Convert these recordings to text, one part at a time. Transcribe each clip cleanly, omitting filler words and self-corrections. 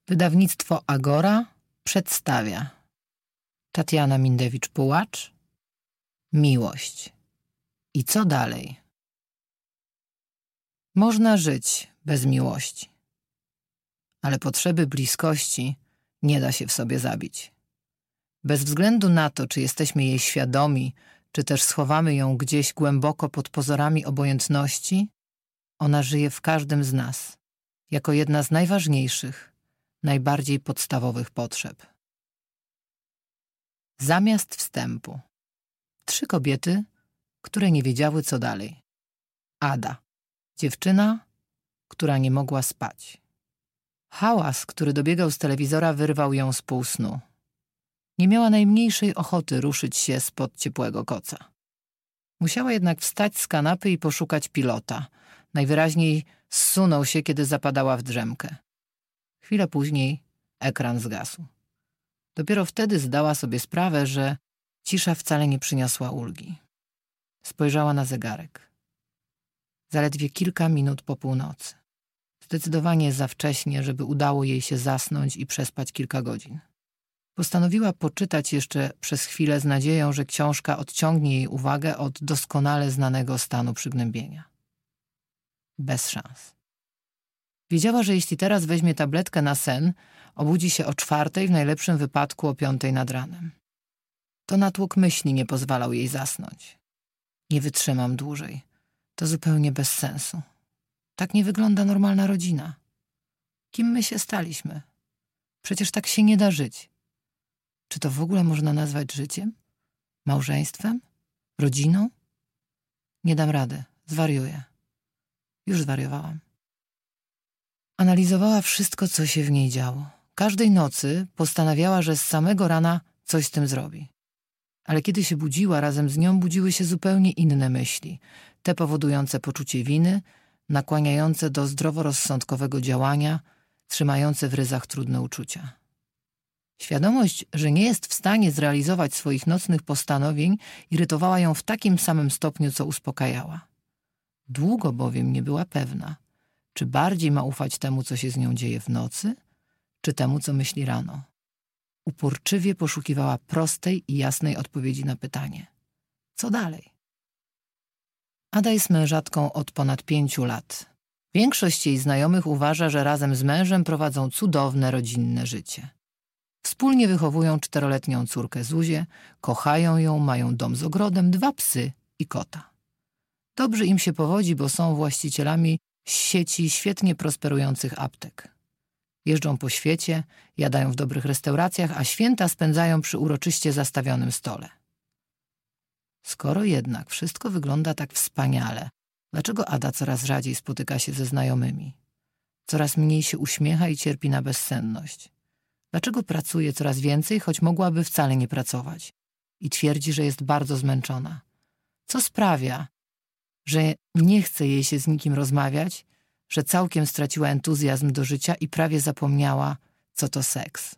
Wydawnictwo Agora przedstawia Tatiana Mindewicz-Pułacz, Miłość. I co dalej? Można żyć bez miłości, ale potrzeby bliskości nie da się w sobie zabić. Bez względu na to, czy jesteśmy jej świadomi, czy też schowamy ją gdzieś głęboko pod pozorami obojętności, ona żyje w każdym z nas, jako jedna z najważniejszych, najbardziej podstawowych potrzeb. Zamiast wstępu. 3 kobiety, które nie wiedziały, co dalej. Ada. Dziewczyna, która nie mogła spać. Hałas, który dobiegał z telewizora, wyrwał ją z półsnu. Nie miała najmniejszej ochoty ruszyć się spod ciepłego koca. Musiała jednak wstać z kanapy i poszukać pilota. Najwyraźniej zsunął się, kiedy zapadała w drzemkę. Chwilę później ekran zgasł. Dopiero wtedy zdała sobie sprawę, że cisza wcale nie przyniosła ulgi. Spojrzała na zegarek. Zaledwie kilka minut po północy. Zdecydowanie za wcześnie, żeby udało jej się zasnąć i przespać kilka godzin. Postanowiła poczytać jeszcze przez chwilę z nadzieją, że książka odciągnie jej uwagę od doskonale znanego stanu przygnębienia. Bez szans. Wiedziała, że jeśli teraz weźmie tabletkę na sen, obudzi się o 4:00, w najlepszym wypadku o 5:00 nad ranem. To natłok myśli nie pozwalał jej zasnąć. Nie wytrzymam dłużej. To zupełnie bez sensu. Tak nie wygląda normalna rodzina. Kim my się staliśmy? Przecież tak się nie da żyć. Czy to w ogóle można nazwać życiem? Małżeństwem? Rodziną? Nie dam rady. Zwariuję. Już zwariowałam. Analizowała wszystko, co się w niej działo. Każdej nocy postanawiała, że z samego rana coś z tym zrobi. Ale kiedy się budziła, razem z nią budziły się zupełnie inne myśli. Te powodujące poczucie winy, nakłaniające do zdroworozsądkowego działania, trzymające w ryzach trudne uczucia. Świadomość, że nie jest w stanie zrealizować swoich nocnych postanowień, irytowała ją w takim samym stopniu, co uspokajała. Długo bowiem nie była pewna, czy bardziej ma ufać temu, co się z nią dzieje w nocy, czy temu, co myśli rano. Uporczywie poszukiwała prostej i jasnej odpowiedzi na pytanie. Co dalej? Ada jest mężatką od ponad 5 lat. Większość jej znajomych uważa, że razem z mężem prowadzą cudowne, rodzinne życie. Wspólnie wychowują 4-letnią córkę Zuzię, kochają ją, mają dom z ogrodem, 2 psy i kota. Dobrze im się powodzi, bo są właścicielami sieci świetnie prosperujących aptek. Jeżdżą po świecie, jadają w dobrych restauracjach, a święta spędzają przy uroczyście zastawionym stole. Skoro jednak wszystko wygląda tak wspaniale, dlaczego Ada coraz rzadziej spotyka się ze znajomymi? Coraz mniej się uśmiecha i cierpi na bezsenność. Dlaczego pracuje coraz więcej, choć mogłaby wcale nie pracować? I twierdzi, że jest bardzo zmęczona. Co sprawia, że nie chce jej się z nikim rozmawiać, że całkiem straciła entuzjazm do życia i prawie zapomniała, co to seks?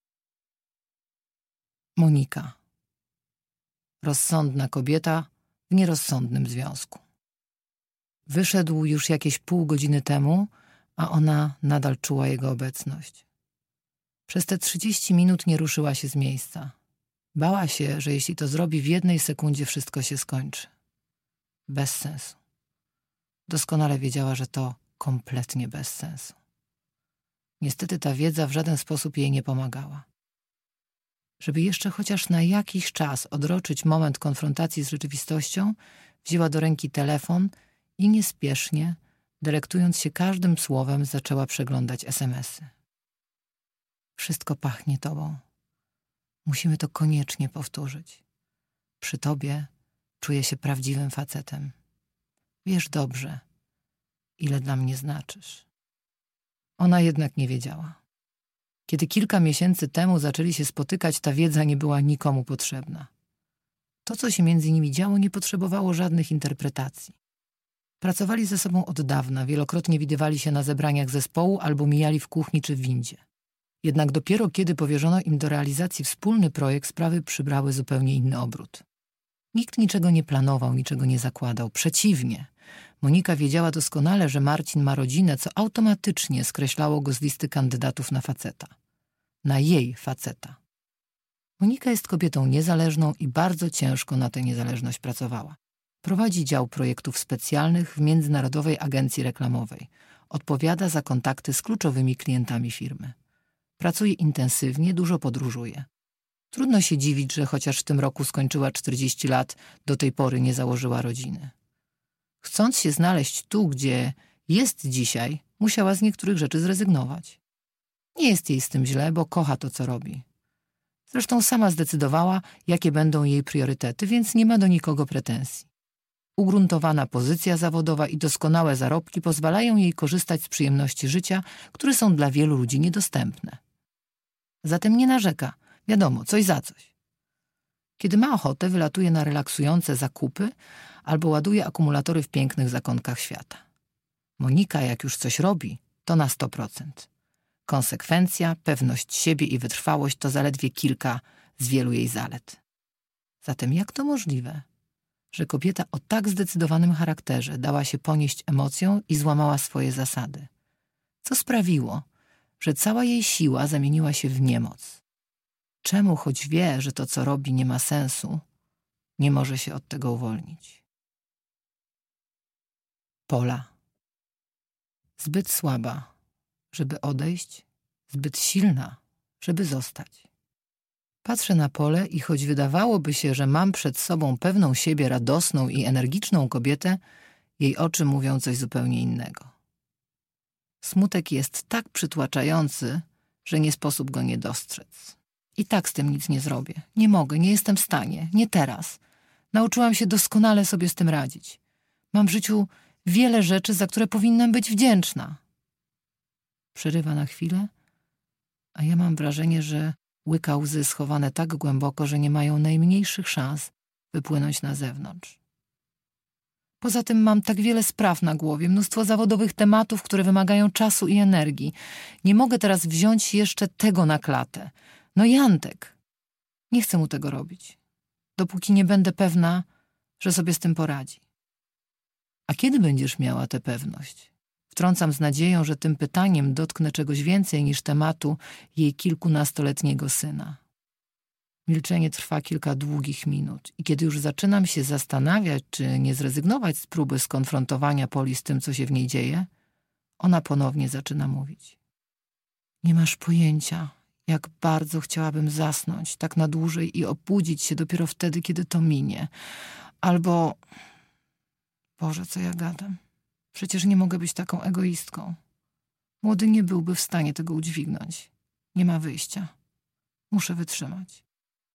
Monika. Rozsądna kobieta w nierozsądnym związku. Wyszedł już jakieś pół godziny temu, a ona nadal czuła jego obecność. Przez te 30 minut nie ruszyła się z miejsca. Bała się, że jeśli to zrobi, w 1 sekundzie wszystko się skończy. Bez sensu. Doskonale wiedziała, że to kompletnie bez sensu. Niestety ta wiedza w żaden sposób jej nie pomagała. Żeby jeszcze chociaż na jakiś czas odroczyć moment konfrontacji z rzeczywistością, wzięła do ręki telefon i niespiesznie, delektując się każdym słowem, zaczęła przeglądać SMS-y. Wszystko pachnie tobą. Musimy to koniecznie powtórzyć. Przy tobie czuję się prawdziwym facetem. Wiesz dobrze, ile dla mnie znaczysz. Ona jednak nie wiedziała. Kiedy kilka miesięcy temu zaczęli się spotykać, ta wiedza nie była nikomu potrzebna. To, co się między nimi działo, nie potrzebowało żadnych interpretacji. Pracowali ze sobą od dawna, wielokrotnie widywali się na zebraniach zespołu albo mijali w kuchni czy w windzie. Jednak dopiero kiedy powierzono im do realizacji wspólny projekt, sprawy przybrały zupełnie inny obrót. Nikt niczego nie planował, niczego nie zakładał. Przeciwnie, Monika wiedziała doskonale, że Marcin ma rodzinę, co automatycznie skreślało go z listy kandydatów na faceta. Na jej faceta. Monika jest kobietą niezależną i bardzo ciężko na tę niezależność pracowała. Prowadzi dział projektów specjalnych w Międzynarodowej Agencji Reklamowej. Odpowiada za kontakty z kluczowymi klientami firmy. Pracuje intensywnie, dużo podróżuje. Trudno się dziwić, że chociaż w tym roku skończyła 40 lat, do tej pory nie założyła rodziny. Chcąc się znaleźć tu, gdzie jest dzisiaj, musiała z niektórych rzeczy zrezygnować. Nie jest jej z tym źle, bo kocha to, co robi. Zresztą sama zdecydowała, jakie będą jej priorytety, więc nie ma do nikogo pretensji. Ugruntowana pozycja zawodowa i doskonałe zarobki pozwalają jej korzystać z przyjemności życia, które są dla wielu ludzi niedostępne. Zatem nie narzeka, wiadomo, coś za coś. Kiedy ma ochotę, wylatuje na relaksujące zakupy albo ładuje akumulatory w pięknych zakątkach świata. Monika, jak już coś robi, to na 100%. Konsekwencja, pewność siebie i wytrwałość to zaledwie kilka z wielu jej zalet. Zatem jak to możliwe, że kobieta o tak zdecydowanym charakterze dała się ponieść emocjom i złamała swoje zasady? Co sprawiło, że cała jej siła zamieniła się w niemoc? Czemu, choć wie, że to, co robi, nie ma sensu, nie może się od tego uwolnić? Pola. Zbyt słaba, żeby odejść, zbyt silna, żeby zostać. Patrzę na Polę i choć wydawałoby się, że mam przed sobą pewną siebie radosną i energiczną kobietę, jej oczy mówią coś zupełnie innego. Smutek jest tak przytłaczający, że nie sposób go nie dostrzec. I tak z tym nic nie zrobię. Nie mogę, nie jestem w stanie, nie teraz. Nauczyłam się doskonale sobie z tym radzić. Mam w życiu wiele rzeczy, za które powinnam być wdzięczna. Przerywa na chwilę, a ja mam wrażenie, że łyka łzy schowane tak głęboko, że nie mają najmniejszych szans wypłynąć na zewnątrz. Poza tym mam tak wiele spraw na głowie, mnóstwo zawodowych tematów, które wymagają czasu i energii. Nie mogę teraz wziąć jeszcze tego na klatę. No i Antek. Nie chcę mu tego robić, dopóki nie będę pewna, że sobie z tym poradzi. A kiedy będziesz miała tę pewność? Wtrącam z nadzieją, że tym pytaniem dotknę czegoś więcej niż tematu jej kilkunastoletniego syna. Milczenie trwa kilka długich minut i kiedy już zaczynam się zastanawiać, czy nie zrezygnować z próby skonfrontowania Poli z tym, co się w niej dzieje, ona ponownie zaczyna mówić. Nie masz pojęcia, jak bardzo chciałabym zasnąć tak na dłużej i obudzić się dopiero wtedy, kiedy to minie. Albo... Boże, co ja gadam? Przecież nie mogę być taką egoistką. Młody nie byłby w stanie tego udźwignąć. Nie ma wyjścia. Muszę wytrzymać.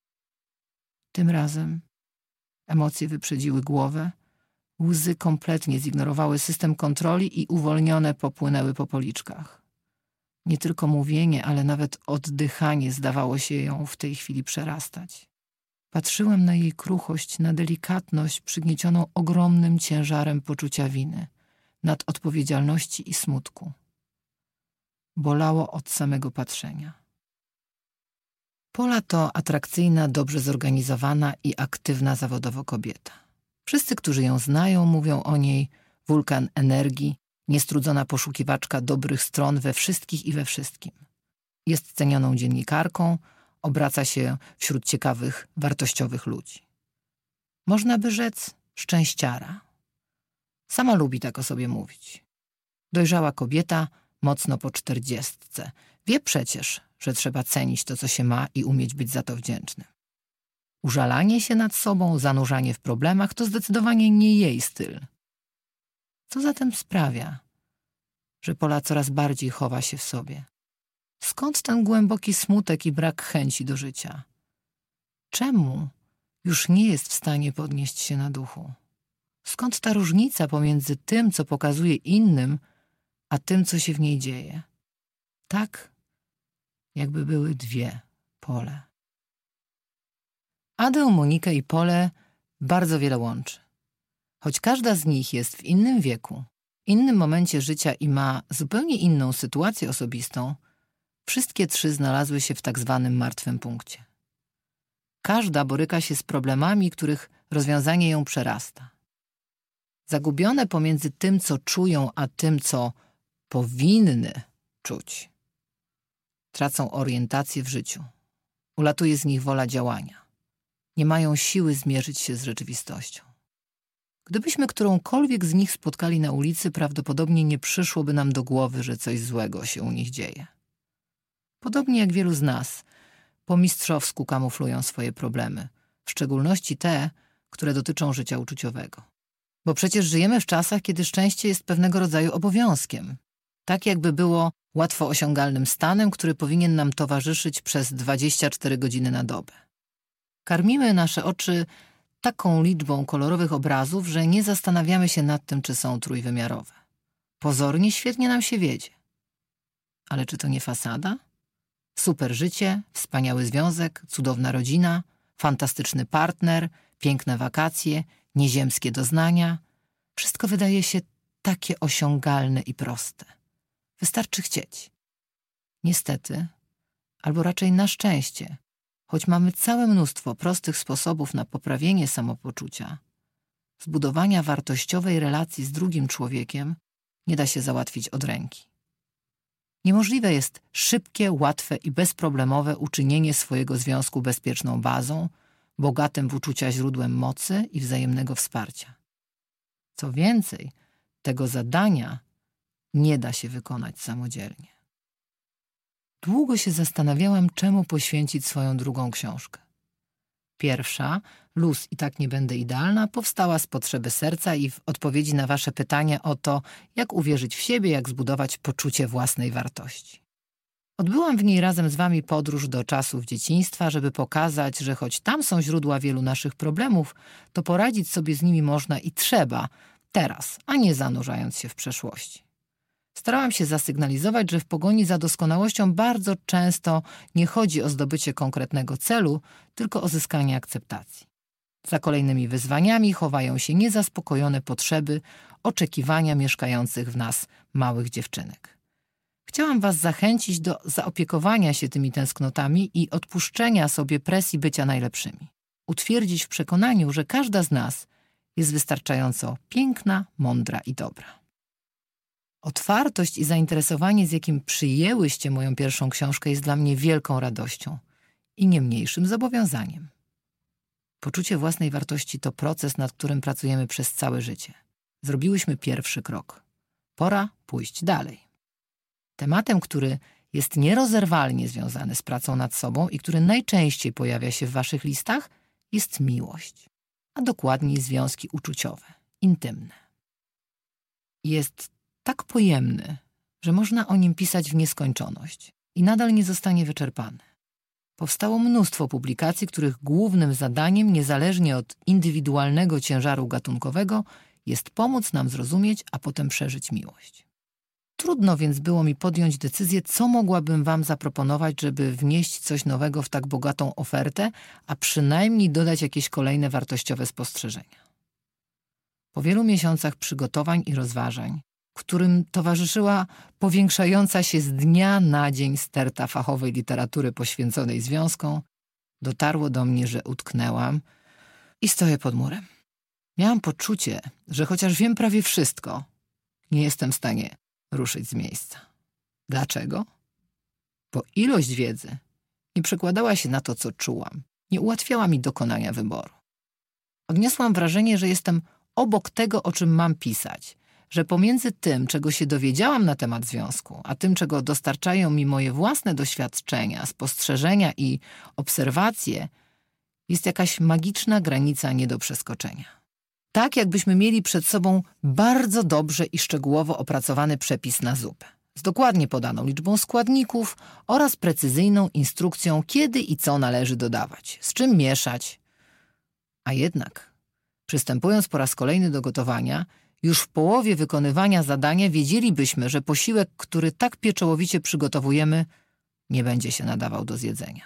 Tym razem emocje wyprzedziły głowę, łzy kompletnie zignorowały system kontroli i uwolnione popłynęły po policzkach. Nie tylko mówienie, ale nawet oddychanie zdawało się ją w tej chwili przerastać. Patrzyłem na jej kruchość, na delikatność przygniecioną ogromnym ciężarem poczucia winy, nadodpowiedzialności i smutku. Bolało od samego patrzenia. Pola to atrakcyjna, dobrze zorganizowana i aktywna zawodowo kobieta. Wszyscy, którzy ją znają, mówią o niej wulkan energii, niestrudzona poszukiwaczka dobrych stron we wszystkich i we wszystkim. Jest cenioną dziennikarką, obraca się wśród ciekawych, wartościowych ludzi. Można by rzec szczęściara. Sama lubi tak o sobie mówić. Dojrzała kobieta, mocno po 40. Wie przecież, że trzeba cenić to, co się ma i umieć być za to wdzięcznym. Użalanie się nad sobą, zanurzanie w problemach to zdecydowanie nie jej styl. Co zatem sprawia, że Pola coraz bardziej chowa się w sobie? Skąd ten głęboki smutek i brak chęci do życia? Czemu już nie jest w stanie podnieść się na duchu? Skąd ta różnica pomiędzy tym, co pokazuje innym, a tym, co się w niej dzieje? Tak, jakby były dwie Pole. Adę, Monikę i Polę bardzo wiele łączy. Choć każda z nich jest w innym wieku, innym momencie życia i ma zupełnie inną sytuację osobistą, wszystkie trzy znalazły się w tak zwanym martwym punkcie. Każda boryka się z problemami, których rozwiązanie ją przerasta. zagubione pomiędzy tym, co czują, a tym, co powinny czuć. Tracą orientację w życiu. Ulatuje z nich wola działania. Nie mają siły zmierzyć się z rzeczywistością. Gdybyśmy którąkolwiek z nich spotkali na ulicy, prawdopodobnie nie przyszłoby nam do głowy, że coś złego się u nich dzieje. Podobnie jak wielu z nas, po mistrzowsku kamuflują swoje problemy, w szczególności te, które dotyczą życia uczuciowego. Bo przecież żyjemy w czasach, kiedy szczęście jest pewnego rodzaju obowiązkiem. Tak jakby było łatwo osiągalnym stanem, który powinien nam towarzyszyć przez 24 godziny na dobę. Karmimy nasze oczy taką liczbą kolorowych obrazów, że nie zastanawiamy się nad tym, czy są trójwymiarowe. Pozornie świetnie nam się wiedzie. Ale czy to nie fasada? Super życie, wspaniały związek, cudowna rodzina, fantastyczny partner, piękne wakacje, nieziemskie doznania. Wszystko wydaje się takie osiągalne i proste. Wystarczy chcieć. Niestety, albo raczej na szczęście, choć mamy całe mnóstwo prostych sposobów na poprawienie samopoczucia, zbudowania wartościowej relacji z drugim człowiekiem nie da się załatwić od ręki. Niemożliwe jest szybkie, łatwe i bezproblemowe uczynienie swojego związku bezpieczną bazą, bogatym w uczucia źródłem mocy i wzajemnego wsparcia. Co więcej, tego zadania nie da się wykonać samodzielnie. Długo się zastanawiałam, czemu poświęcić swoją drugą książkę. Pierwsza, Luz i tak nie będę idealna, powstała z potrzeby serca i w odpowiedzi na wasze pytanie o to, jak uwierzyć w siebie, jak zbudować poczucie własnej wartości. Odbyłam w niej razem z wami podróż do czasów dzieciństwa, żeby pokazać, że choć tam są źródła wielu naszych problemów, to poradzić sobie z nimi można i trzeba teraz, a nie zanurzając się w przeszłości. Starałam się zasygnalizować, że w pogoni za doskonałością bardzo często nie chodzi o zdobycie konkretnego celu, tylko o zyskanie akceptacji. Za kolejnymi wyzwaniami chowają się niezaspokojone potrzeby, oczekiwania mieszkających w nas małych dziewczynek. Chciałam was zachęcić do zaopiekowania się tymi tęsknotami i odpuszczenia sobie presji bycia najlepszymi. Utwierdzić w przekonaniu, że każda z nas jest wystarczająco piękna, mądra i dobra. Otwartość i zainteresowanie, z jakim przyjęłyście moją pierwszą książkę, jest dla mnie wielką radością i nie mniejszym zobowiązaniem. Poczucie własnej wartości to proces, nad którym pracujemy przez całe życie. Zrobiłyśmy pierwszy krok. Pora pójść dalej. Tematem, który jest nierozerwalnie związany z pracą nad sobą i który najczęściej pojawia się w waszych listach, jest miłość, a dokładniej związki uczuciowe, intymne. Jest tak pojemny, że można o nim pisać w nieskończoność i nadal nie zostanie wyczerpany. Powstało mnóstwo publikacji, których głównym zadaniem, niezależnie od indywidualnego ciężaru gatunkowego, jest pomóc nam zrozumieć, a potem przeżyć miłość. Trudno więc było mi podjąć decyzję, co mogłabym wam zaproponować, żeby wnieść coś nowego w tak bogatą ofertę, a przynajmniej dodać jakieś kolejne wartościowe spostrzeżenia. Po wielu miesiącach przygotowań i rozważań, którym towarzyszyła powiększająca się z dnia na dzień sterta fachowej literatury poświęconej związkom, dotarło do mnie, że utknęłam i stoję pod murem. Miałam poczucie, że chociaż wiem prawie wszystko, nie jestem w stanie ruszyć z miejsca. Dlaczego? Bo ilość wiedzy nie przekładała się na to, co czułam, nie ułatwiała mi dokonania wyboru. Odniosłam wrażenie, że jestem obok tego, o czym mam pisać, że pomiędzy tym, czego się dowiedziałam na temat związku, a tym, czego dostarczają mi moje własne doświadczenia, spostrzeżenia i obserwacje, jest jakaś magiczna granica nie do przeskoczenia. Tak, jakbyśmy mieli przed sobą bardzo dobrze i szczegółowo opracowany przepis na zupę, z dokładnie podaną liczbą składników oraz precyzyjną instrukcją, kiedy i co należy dodawać, z czym mieszać. A jednak, przystępując po raz kolejny do gotowania, już w połowie wykonywania zadania wiedzielibyśmy, że posiłek, który tak pieczołowicie przygotowujemy, nie będzie się nadawał do zjedzenia.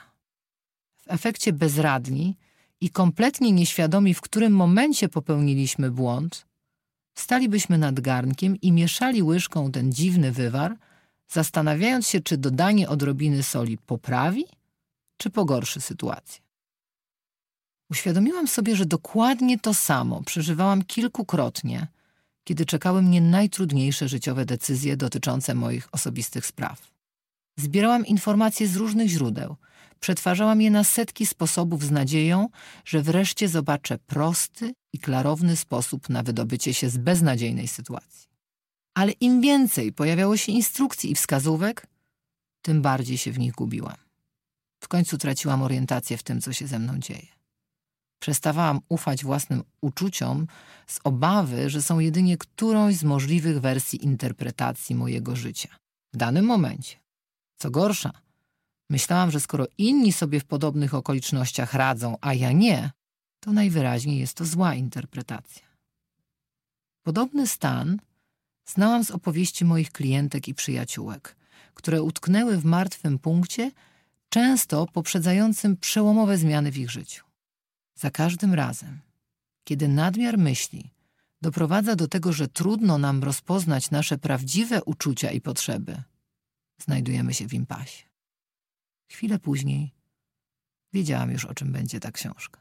W efekcie bezradni i kompletnie nieświadomi, w którym momencie popełniliśmy błąd, stalibyśmy nad garnkiem i mieszali łyżką ten dziwny wywar, zastanawiając się, czy dodanie odrobiny soli poprawi, czy pogorszy sytuację. Uświadomiłam sobie, że dokładnie to samo przeżywałam kilkukrotnie, kiedy czekały mnie najtrudniejsze życiowe decyzje dotyczące moich osobistych spraw. Zbierałam informacje z różnych źródeł, przetwarzałam je na setki sposobów z nadzieją, że wreszcie zobaczę prosty i klarowny sposób na wydobycie się z beznadziejnej sytuacji. Ale im więcej pojawiało się instrukcji i wskazówek, tym bardziej się w nich gubiłam. W końcu traciłam orientację w tym, co się ze mną dzieje. Przestawałam ufać własnym uczuciom z obawy, że są jedynie którąś z możliwych wersji interpretacji mojego życia w danym momencie. Co gorsza, myślałam, że skoro inni sobie w podobnych okolicznościach radzą, a ja nie, to najwyraźniej jest to zła interpretacja. Podobny stan znałam z opowieści moich klientek i przyjaciółek, które utknęły w martwym punkcie, często poprzedzającym przełomowe zmiany w ich życiu. Za każdym razem, kiedy nadmiar myśli doprowadza do tego, że trudno nam rozpoznać nasze prawdziwe uczucia i potrzeby, znajdujemy się w impasie. Chwilę później wiedziałam już, o czym będzie ta książka.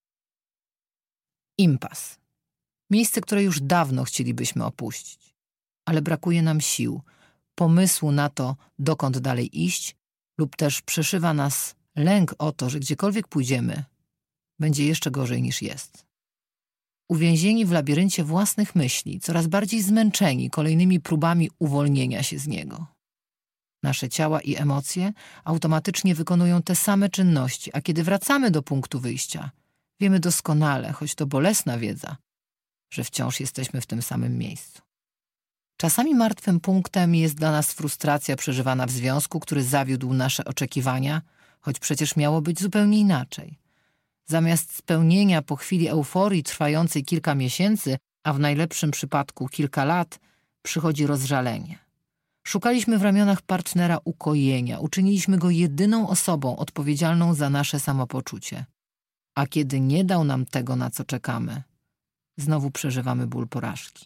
Impas. Miejsce, które już dawno chcielibyśmy opuścić, ale brakuje nam sił, pomysłu na to, dokąd dalej iść, lub też przeszywa nas lęk o to, że gdziekolwiek pójdziemy, będzie jeszcze gorzej niż jest. Uwięzieni w labiryncie własnych myśli, coraz bardziej zmęczeni kolejnymi próbami uwolnienia się z niego. Nasze ciała i emocje automatycznie wykonują te same czynności, a kiedy wracamy do punktu wyjścia, wiemy doskonale, choć to bolesna wiedza, że wciąż jesteśmy w tym samym miejscu. Czasami martwym punktem jest dla nas frustracja przeżywana w związku, który zawiódł nasze oczekiwania, choć przecież miało być zupełnie inaczej. Zamiast spełnienia po chwili euforii trwającej kilka miesięcy, a w najlepszym przypadku kilka lat, przychodzi rozżalenie. Szukaliśmy w ramionach partnera ukojenia, uczyniliśmy go jedyną osobą odpowiedzialną za nasze samopoczucie. A kiedy nie dał nam tego, na co czekamy, znowu przeżywamy ból porażki.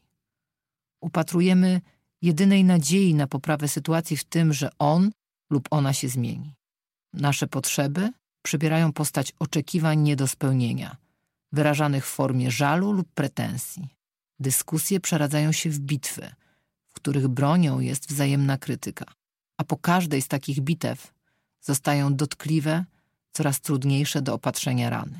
Upatrujemy jedynej nadziei na poprawę sytuacji w tym, że on lub ona się zmieni. Nasze potrzeby przybierają postać oczekiwań nie do spełnienia, wyrażanych w formie żalu lub pretensji. Dyskusje przeradzają się w bitwy, w których bronią jest wzajemna krytyka, a po każdej z takich bitew zostają dotkliwe, coraz trudniejsze do opatrzenia rany.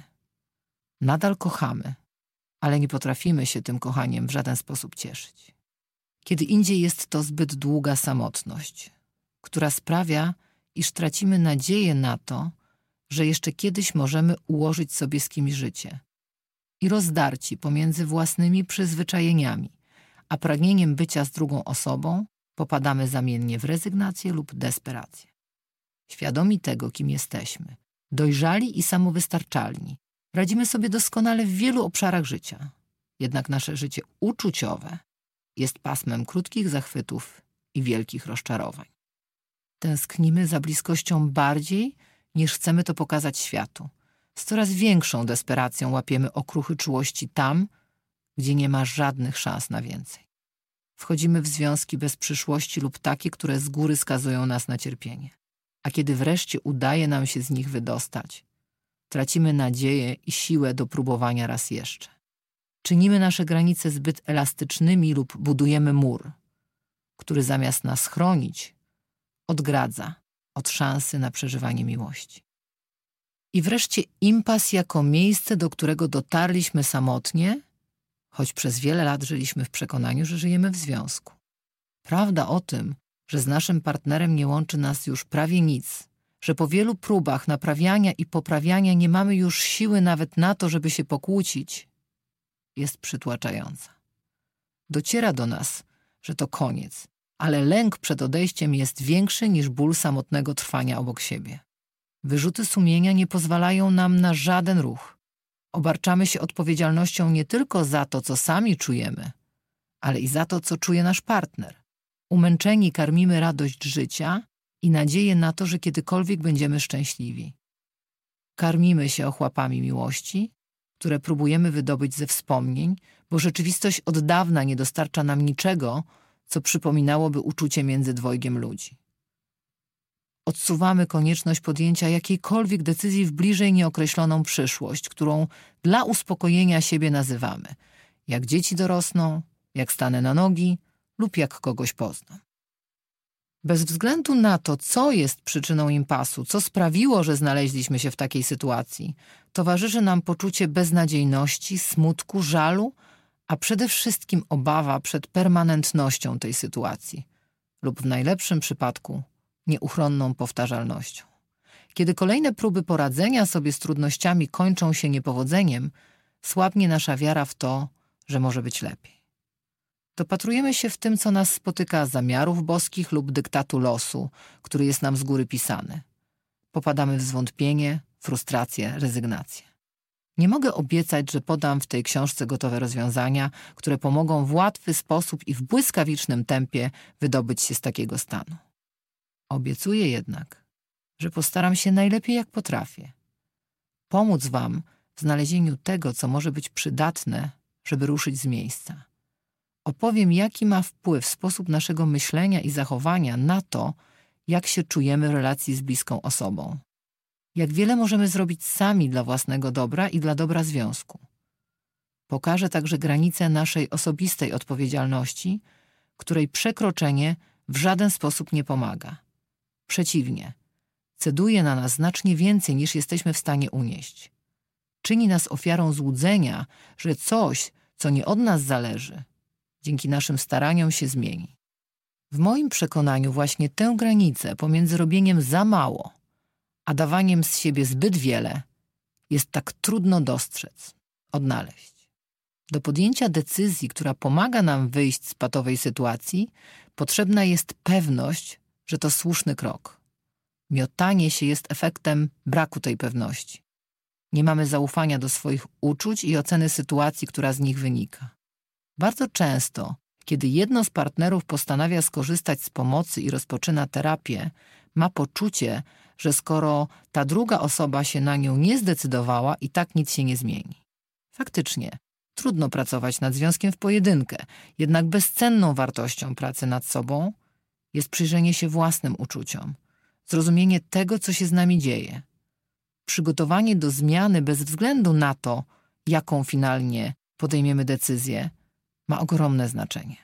Nadal kochamy, ale nie potrafimy się tym kochaniem w żaden sposób cieszyć. Kiedy indziej jest to zbyt długa samotność, która sprawia, iż tracimy nadzieję na to, że jeszcze kiedyś możemy ułożyć sobie z kimś życie. I rozdarci pomiędzy własnymi przyzwyczajeniami, a pragnieniem bycia z drugą osobą, popadamy zamiennie w rezygnację lub desperację. Świadomi tego, kim jesteśmy, dojrzali i samowystarczalni, radzimy sobie doskonale w wielu obszarach życia. Jednak nasze życie uczuciowe jest pasmem krótkich zachwytów i wielkich rozczarowań. Tęsknimy za bliskością bardziej, niż chcemy to pokazać światu. Z coraz większą desperacją łapiemy okruchy czułości tam, gdzie nie ma żadnych szans na więcej. Wchodzimy w związki bez przyszłości lub takie, które z góry skazują nas na cierpienie. A kiedy wreszcie udaje nam się z nich wydostać, tracimy nadzieję i siłę do próbowania raz jeszcze. Czynimy nasze granice zbyt elastycznymi lub budujemy mur, który zamiast nas chronić, odgradza od szansy na przeżywanie miłości. I wreszcie impas jako miejsce, do którego dotarliśmy samotnie, choć przez wiele lat żyliśmy w przekonaniu, że żyjemy w związku. Prawda o tym, że z naszym partnerem nie łączy nas już prawie nic, że po wielu próbach naprawiania i poprawiania nie mamy już siły nawet na to, żeby się pokłócić, jest przytłaczająca. Dociera do nas, że to koniec, ale lęk przed odejściem jest większy niż ból samotnego trwania obok siebie. Wyrzuty sumienia nie pozwalają nam na żaden ruch. Obarczamy się odpowiedzialnością nie tylko za to, co sami czujemy, ale i za to, co czuje nasz partner. Umęczeni karmimy radość życia i nadzieję na to, że kiedykolwiek będziemy szczęśliwi. Karmimy się ochłapami miłości, które próbujemy wydobyć ze wspomnień, bo rzeczywistość od dawna nie dostarcza nam niczego, co przypominałoby uczucie między dwojgiem ludzi. Odsuwamy konieczność podjęcia jakiejkolwiek decyzji w bliżej nieokreśloną przyszłość, którą dla uspokojenia siebie nazywamy. Jak dzieci dorosną, jak stanę na nogi lub jak kogoś poznam. Bez względu na to, co jest przyczyną impasu, co sprawiło, że znaleźliśmy się w takiej sytuacji, towarzyszy nam poczucie beznadziejności, smutku, żalu, a przede wszystkim obawa przed permanentnością tej sytuacji lub w najlepszym przypadku nieuchronną powtarzalnością. Kiedy kolejne próby poradzenia sobie z trudnościami kończą się niepowodzeniem, słabnie nasza wiara w to, że może być lepiej. Dopatrujemy się w tym, co nas spotyka, zamiarów boskich lub dyktatu losu, który jest nam z góry pisany. Popadamy w zwątpienie, frustrację, rezygnację. Nie mogę obiecać, że podam w tej książce gotowe rozwiązania, które pomogą w łatwy sposób i w błyskawicznym tempie wydobyć się z takiego stanu. Obiecuję jednak, że postaram się najlepiej jak potrafię. Pomóc Wam w znalezieniu tego, co może być przydatne, żeby ruszyć z miejsca. Opowiem, jaki ma wpływ sposób naszego myślenia i zachowania na to, jak się czujemy w relacji z bliską osobą. Jak wiele możemy zrobić sami dla własnego dobra i dla dobra związku. Pokażę także granice naszej osobistej odpowiedzialności, której przekroczenie w żaden sposób nie pomaga. Przeciwnie, ceduje na nas znacznie więcej, niż jesteśmy w stanie unieść. Czyni nas ofiarą złudzenia, że coś, co nie od nas zależy, dzięki naszym staraniom się zmieni. W moim przekonaniu właśnie tę granicę pomiędzy robieniem za mało, a dawaniem z siebie zbyt wiele jest tak trudno dostrzec, odnaleźć. Do podjęcia decyzji, która pomaga nam wyjść z patowej sytuacji, potrzebna jest pewność, że to słuszny krok. Miotanie się jest efektem braku tej pewności. Nie mamy zaufania do swoich uczuć i oceny sytuacji, która z nich wynika. Bardzo często, kiedy jedno z partnerów postanawia skorzystać z pomocy i rozpoczyna terapię, ma poczucie, że skoro ta druga osoba się na nią nie zdecydowała, i tak nic się nie zmieni. Faktycznie, trudno pracować nad związkiem w pojedynkę, jednak bezcenną wartością pracy nad sobą jest przyjrzenie się własnym uczuciom, zrozumienie tego, co się z nami dzieje. Przygotowanie do zmiany bez względu na to, jaką finalnie podejmiemy decyzję, ma ogromne znaczenie.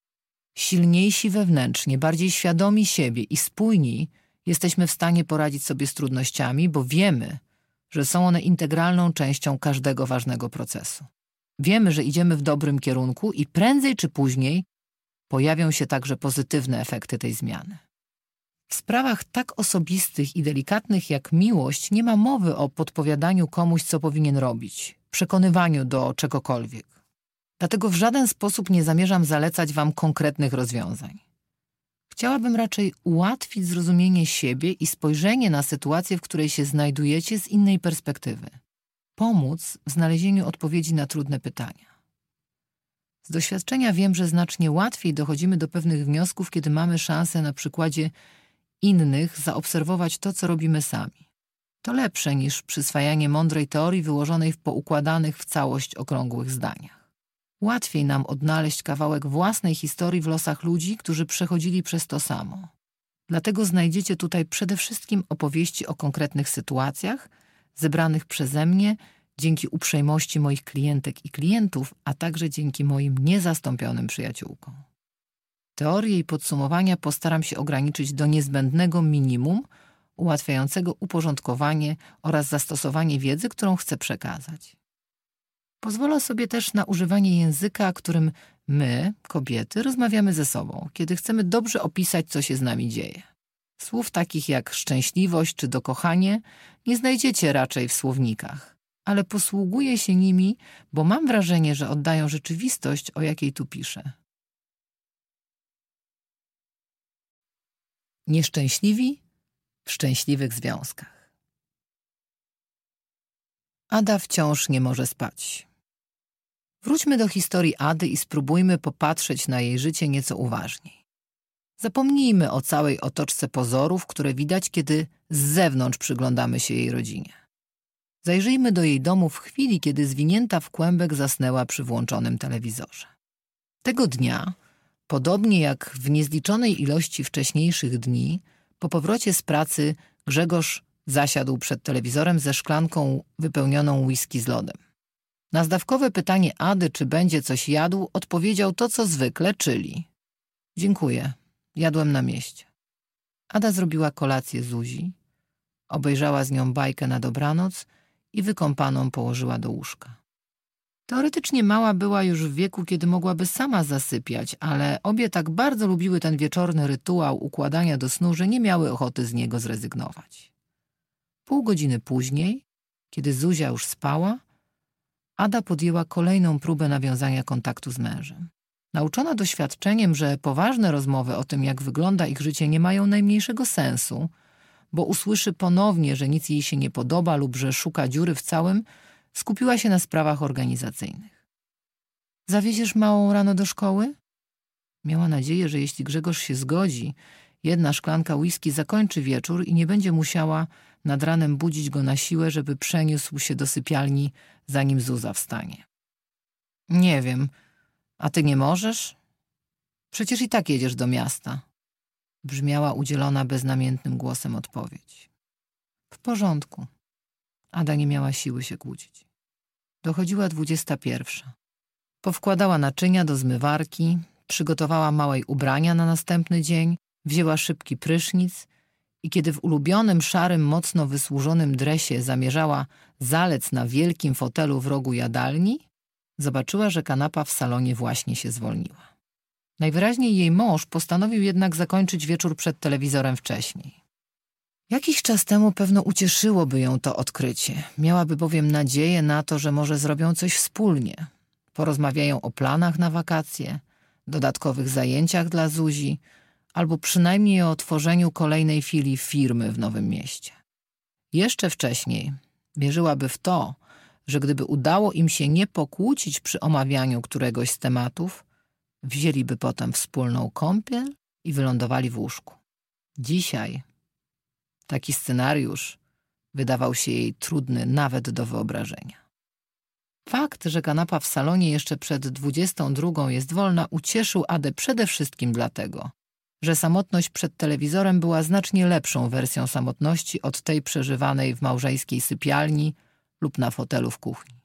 Silniejsi wewnętrznie, bardziej świadomi siebie i spójni jesteśmy w stanie poradzić sobie z trudnościami, bo wiemy, że są one integralną częścią każdego ważnego procesu. Wiemy, że idziemy w dobrym kierunku i prędzej czy później pojawią się także pozytywne efekty tej zmiany. W sprawach tak osobistych i delikatnych jak miłość nie ma mowy o podpowiadaniu komuś, co powinien robić, przekonywaniu do czegokolwiek. Dlatego w żaden sposób nie zamierzam zalecać Wam konkretnych rozwiązań. Chciałabym raczej ułatwić zrozumienie siebie i spojrzenie na sytuację, w której się znajdujecie, z innej perspektywy. Pomóc w znalezieniu odpowiedzi na trudne pytania. Z doświadczenia wiem, że znacznie łatwiej dochodzimy do pewnych wniosków, kiedy mamy szansę na przykładzie innych zaobserwować to, co robimy sami. To lepsze niż przyswajanie mądrej teorii wyłożonej w poukładanych w całość okrągłych zdaniach. Łatwiej nam odnaleźć kawałek własnej historii w losach ludzi, którzy przechodzili przez to samo. Dlatego znajdziecie tutaj przede wszystkim opowieści o konkretnych sytuacjach, zebranych przeze mnie dzięki uprzejmości moich klientek i klientów, a także dzięki moim niezastąpionym przyjaciółkom. Teorie i podsumowania postaram się ograniczyć do niezbędnego minimum, ułatwiającego uporządkowanie oraz zastosowanie wiedzy, którą chcę przekazać. Pozwolę sobie też na używanie języka, którym my, kobiety, rozmawiamy ze sobą, kiedy chcemy dobrze opisać, co się z nami dzieje. Słów takich jak szczęśliwość czy dokochanie nie znajdziecie raczej w słownikach, ale posługuję się nimi, bo mam wrażenie, że oddają rzeczywistość, o jakiej tu piszę. Nieszczęśliwi w szczęśliwych związkach. Ada wciąż nie może spać. Wróćmy do historii Ady i spróbujmy popatrzeć na jej życie nieco uważniej. Zapomnijmy o całej otoczce pozorów, które widać, kiedy z zewnątrz przyglądamy się jej rodzinie. Zajrzyjmy do jej domu w chwili, kiedy zwinięta w kłębek zasnęła przy włączonym telewizorze. Tego dnia, podobnie jak w niezliczonej ilości wcześniejszych dni, po powrocie z pracy Grzegorz zasiadł przed telewizorem ze szklanką wypełnioną whisky z lodem. Na zdawkowe pytanie Ady, czy będzie coś jadł, odpowiedział to, co zwykle, czyli: dziękuję, jadłem na mieście. Ada zrobiła kolację Zuzi, obejrzała z nią bajkę na dobranoc i wykąpaną położyła do łóżka. Teoretycznie mała była już w wieku, kiedy mogłaby sama zasypiać, ale obie tak bardzo lubiły ten wieczorny rytuał układania do snu, że nie miały ochoty z niego zrezygnować. Pół godziny później, kiedy Zuzia już spała, Ada podjęła kolejną próbę nawiązania kontaktu z mężem. Nauczona doświadczeniem, że poważne rozmowy o tym, jak wygląda ich życie, nie mają najmniejszego sensu, bo usłyszy ponownie, że nic jej się nie podoba lub że szuka dziury w całym, skupiła się na sprawach organizacyjnych. Zawieziesz małą rano do szkoły? Miała nadzieję, że jeśli Grzegorz się zgodzi, jedna szklanka whisky zakończy wieczór i nie będzie musiała nad ranem budzić go na siłę, żeby przeniósł się do sypialni, zanim Zuza wstanie. Nie wiem, a ty nie możesz? Przecież i tak jedziesz do miasta. Brzmiała udzielona beznamiętnym głosem odpowiedź. W porządku. Ada nie miała siły się kłócić. Dochodziła 21. Powkładała naczynia do zmywarki, przygotowała małej ubrania na następny dzień, wzięła szybki prysznic i kiedy w ulubionym, szarym, mocno wysłużonym dresie zamierzała zalec na wielkim fotelu w rogu jadalni, zobaczyła, że kanapa w salonie właśnie się zwolniła. Najwyraźniej jej mąż postanowił jednak zakończyć wieczór przed telewizorem wcześniej. Jakiś czas temu pewno ucieszyłoby ją to odkrycie. Miałaby bowiem nadzieję na to, że może zrobią coś wspólnie. Porozmawiają o planach na wakacje, dodatkowych zajęciach dla Zuzi, albo przynajmniej o otworzeniu kolejnej filii firmy w Nowym Mieście. Jeszcze wcześniej wierzyłaby w to, że gdyby udało im się nie pokłócić przy omawianiu któregoś z tematów, wzięliby potem wspólną kąpiel i wylądowali w łóżku. Dzisiaj taki scenariusz wydawał się jej trudny nawet do wyobrażenia. Fakt, że kanapa w salonie jeszcze przed 22 jest wolna, ucieszył Adę przede wszystkim dlatego, że samotność przed telewizorem była znacznie lepszą wersją samotności od tej przeżywanej w małżeńskiej sypialni lub na fotelu w kuchni.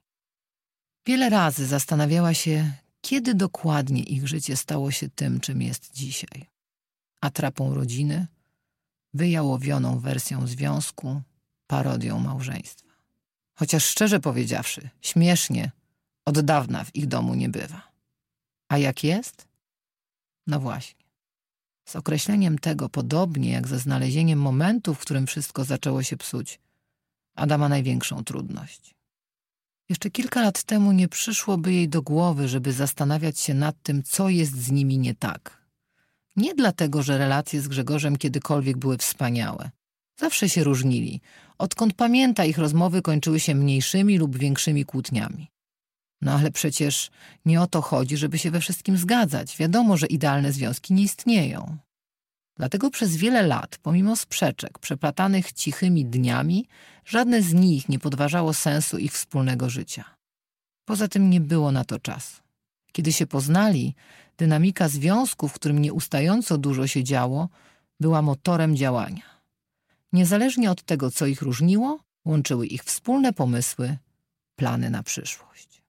Wiele razy zastanawiała się, kiedy dokładnie ich życie stało się tym, czym jest dzisiaj. Atrapą rodziny, wyjałowioną wersją związku, parodią małżeństwa. Chociaż szczerze powiedziawszy, śmiesznie, od dawna w ich domu nie bywa. A jak jest? No właśnie. Z określeniem tego, podobnie jak ze znalezieniem momentu, w którym wszystko zaczęło się psuć, Ada ma największą trudność. Jeszcze kilka lat temu nie przyszłoby jej do głowy, żeby zastanawiać się nad tym, co jest z nimi nie tak. Nie dlatego, że relacje z Grzegorzem kiedykolwiek były wspaniałe. Zawsze się różnili. Odkąd pamięta, ich rozmowy kończyły się mniejszymi lub większymi kłótniami. No ale przecież nie o to chodzi, żeby się we wszystkim zgadzać. Wiadomo, że idealne związki nie istnieją. Dlatego przez wiele lat, pomimo sprzeczek przeplatanych cichymi dniami, żadne z nich nie podważało sensu ich wspólnego życia. Poza tym nie było na to czasu. Kiedy się poznali, dynamika związku, w którym nieustająco dużo się działo, była motorem działania. Niezależnie od tego, co ich różniło, łączyły ich wspólne pomysły, plany na przyszłość.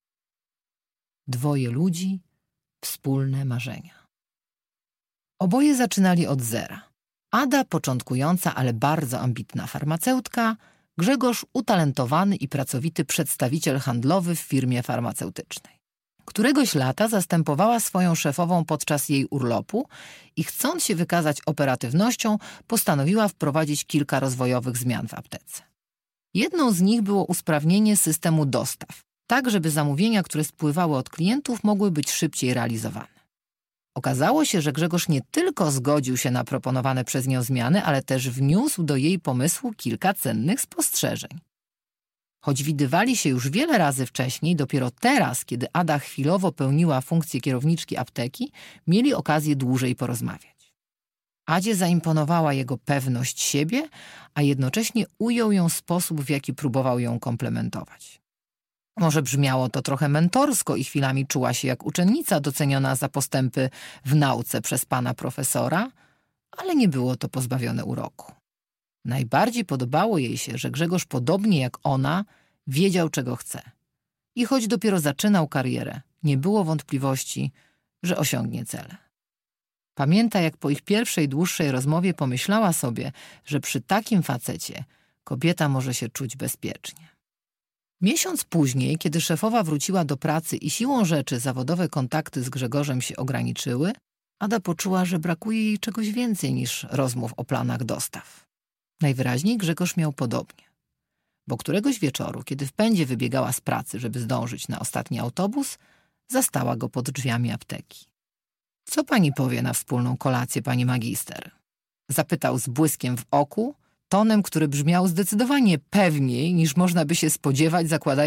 Dwoje ludzi, wspólne marzenia. Oboje zaczynali od zera. Ada początkująca, ale bardzo ambitna farmaceutka, Grzegorz utalentowany i pracowity przedstawiciel handlowy w firmie farmaceutycznej. Któregoś lata zastępowała swoją szefową podczas jej urlopu i chcąc się wykazać operatywnością, postanowiła wprowadzić kilka rozwojowych zmian w aptece. Jedną z nich było usprawnienie systemu dostaw, tak żeby zamówienia, które spływały od klientów, mogły być szybciej realizowane. Okazało się, że Grzegorz nie tylko zgodził się na proponowane przez nią zmiany, ale też wniósł do jej pomysłu kilka cennych spostrzeżeń. Choć widywali się już wiele razy wcześniej, dopiero teraz, kiedy Ada chwilowo pełniła funkcję kierowniczki apteki, mieli okazję dłużej porozmawiać. Adzie zaimponowała jego pewność siebie, a jednocześnie ujął ją sposób, w jaki próbował ją komplementować. Może brzmiało to trochę mentorsko i chwilami czuła się jak uczennica doceniona za postępy w nauce przez pana profesora, ale nie było to pozbawione uroku. Najbardziej podobało jej się, że Grzegorz, podobnie jak ona, wiedział, czego chce i choć dopiero zaczynał karierę, nie było wątpliwości, że osiągnie cele. Pamięta, jak po ich pierwszej dłuższej rozmowie pomyślała sobie, że przy takim facecie kobieta może się czuć bezpiecznie. Miesiąc później, kiedy szefowa wróciła do pracy i siłą rzeczy zawodowe kontakty z Grzegorzem się ograniczyły, Ada poczuła, że brakuje jej czegoś więcej niż rozmów o planach dostaw. Najwyraźniej Grzegorz miał podobnie. Bo któregoś wieczoru, kiedy w pędzie wybiegała z pracy, żeby zdążyć na ostatni autobus, zastała go pod drzwiami apteki. Co pani powie na wspólną kolację, pani magister? Zapytał z błyskiem w oku, tonem, który brzmiał zdecydowanie pewniej niż można by się spodziewać, zakładając